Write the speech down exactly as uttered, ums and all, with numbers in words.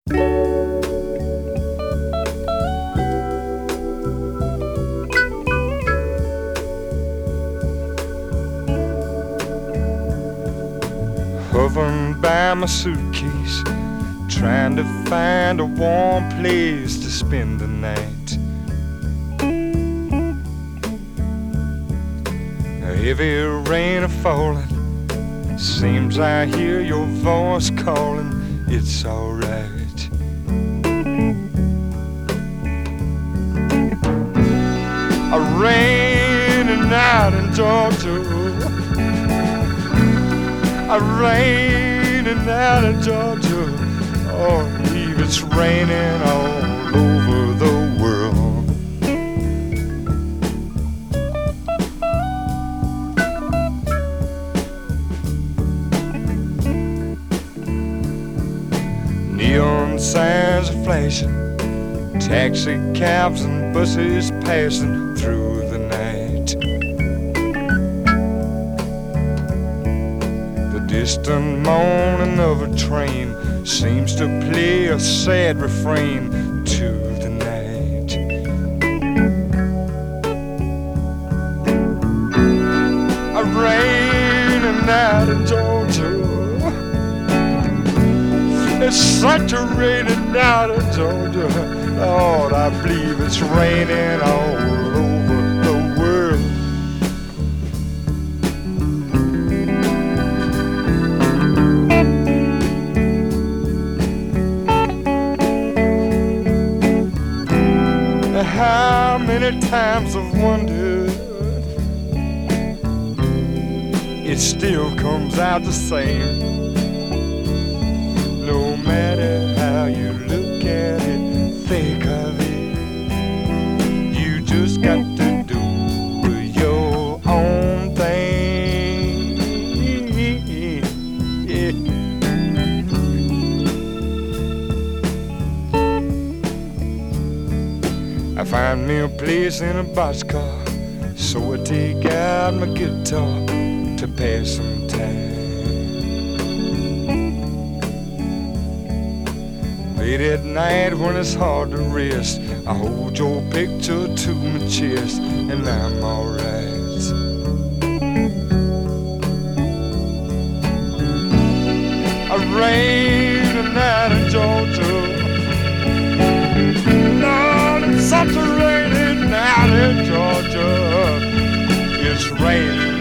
Hovering by my suitcase, trying to find a warm place to spend the night. A heavy rain a falling, seems I hear your voice calling, it's alright. A rainy night in Georgia, a rainy night in Georgia. Oh, Eve, it's raining all over the world. Neon signs are flashing, taxi cabs and buses passing through the night. Distant moaning of a train seems to play a sad refrain to the night. A rainy night in Georgia, it's such a rainy night in Georgia. Lord, I believe it's raining all over the world. How many times I've wondered, it still comes out the same. No matter how you look at it, think of it, you just got to do your own thing. Yeah. I find me a place in a boxcar, so I take out my guitar to pass some time. Late at night when it's hard to rest, I hold your picture to my chest and I'm alright. A rainy night in Georgia, such a rainy night in Georgia, it's raining